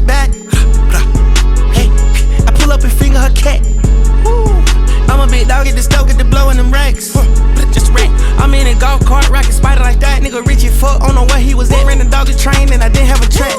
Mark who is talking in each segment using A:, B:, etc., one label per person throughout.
A: back. Hey, I pull up and finger her cat. I'm a big dog, get the stove, get the blow in them racks. Just rack. I'm in a golf cart, rockin' spider like that. Nigga Richie fuck, don't know where he was at. Ran the dog a train and I didn't have a track.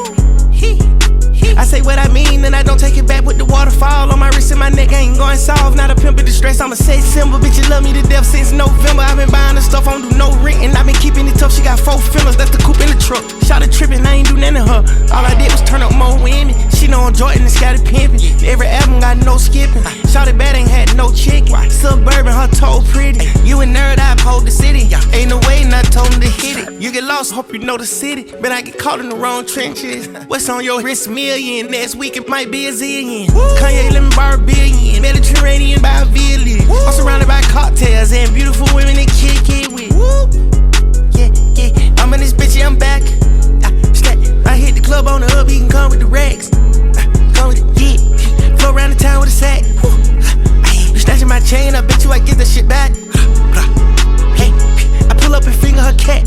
A: I say what I mean and I don't take it back. Put the waterfall on my wrist and my neck, I ain't going soft. Not a pimp in distress, I'm a sex symbol. Bitch, you love me to death since November. I've been buying the stuff, I don't do no rent, and I've been keeping it tough. She got 4 fillers, that's the coupe in the truck. Shot trippin', I ain't do nothing to her. All I did was turn up more women. She know I'm Jordan and Scotty pimpin'. Every album got no skipping. Shot bad, ain't had no chicken. Suburban, her toe pretty. You a nerd, I hold the city. Ain't no way, not told him to hit it. You get lost, hope you know the city. But I get caught in the wrong trenches. What's on your wrist? Million. Next week it might be a zillion. Kanye, let me borrow a billion. Mediterranean by a village. I'm surrounded by cocktails and beautiful women to kick it with. Yeah, I'm in this bitch, yeah, I'm back. I hit the club on the up, he can come with the racks. Come with it, yeah. Flow around the town with a sack. You snatching my chain, I bet you I get that shit back. Hey, I pull up and finger her cat.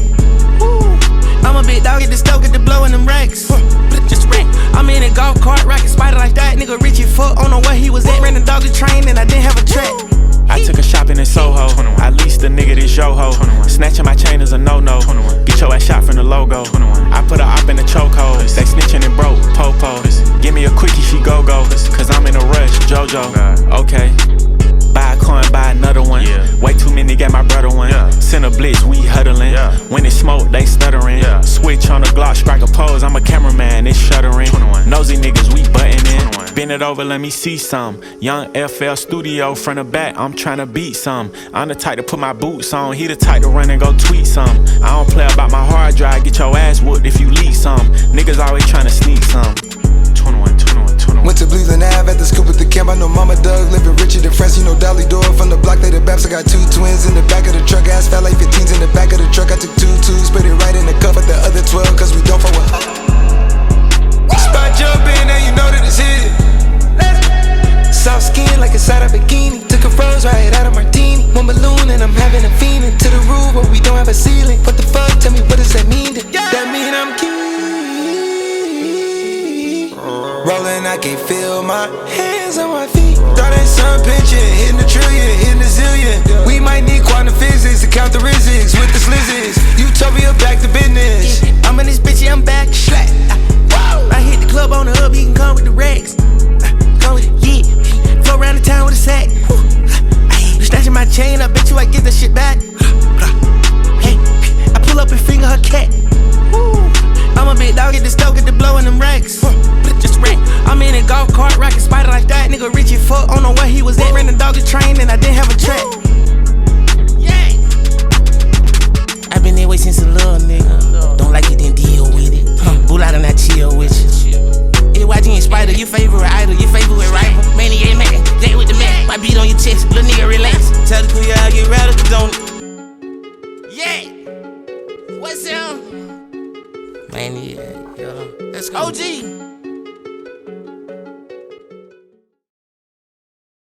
A: I'm a big dog, get the stove, get the blow in them racks. Just rack. I'm in a golf cart, rockin' spider like that. Nigga Richie fuck, don't know where he was at. Ran the dog a train and I didn't have a track.
B: I took her shopping in Soho. I leased a nigga this yo-ho. Snatching my chain is a no-no. Get your ass shot from the logo. I put her up in the chokehold. They snitching and broke, po-po. Give me a quickie, she go-go. Cause I'm in a rush, JoJo. Okay. Buy a coin, buy another one. Way too many, got my brother one. Send a blitz, we huddling. When it smoke, they stuttering. Switch on the Glock, strike a pose. I'm a cameraman, it's shuddering. Nosy niggas, we buttin' in. Bend it over, let me see some. Young FL Studio, front to back, I'm tryna beat some. I'm the type to put my boots on, he the type to run and go tweet some. I don't play about my hard drive, get your ass whooped if you leak some. Niggas always tryna sneak some. 21.
C: Went to Bleeding Ave at the scoop at the camp. I know Mama Doug living richer than France. You know Dolly Door from the block, they the Baps. I got 2 twins in the back of the truck. Ass fat like 15s in the back of the truck. I took 2 twos, put it right in the cup at the other 12, cause we don't fuck with spot jumping, now you know that it's hit. Soft skin like inside a bikini. Took a rose right out of martini. 1 balloon and I'm having a feeling. To the roof but we don't have a ceiling. What the fuck, tell me what does that mean? That mean I'm key. Rolling, I can't feel my hands on my feet. Thought that sun pitching, hitting the trillion, hitting the zillion. We might need quantum physics to count the risics with the slizzes. Utopia back to business.
A: I'm in this bitch, yeah, I'm back. I hit the club on the hub, he can come with the racks. Come with it, yeah. Flow around the town with a sack. You snatching my chain, I bet you I get that shit back. Hey, I pull up and finger her cat. I'm a big dog, get the stove, get the blow in them racks. Just rack. I'm in a golf cart, rockin' spider like that. Nigga Richie fuck, don't know where he was at. Ran the dog a train and I didn't have a track. Yeah. I been that way since a little nigga. Don't like it, then deal with it. Bull out and I chill with you. YG and Spider, your favorite idol, your favorite rival. Maniac man, day with the man. My beat on your chest, little nigga relax. Tell the crew y'all get radical, don't it? Yeah. What's up? Maniac, yo. Let's go. OG.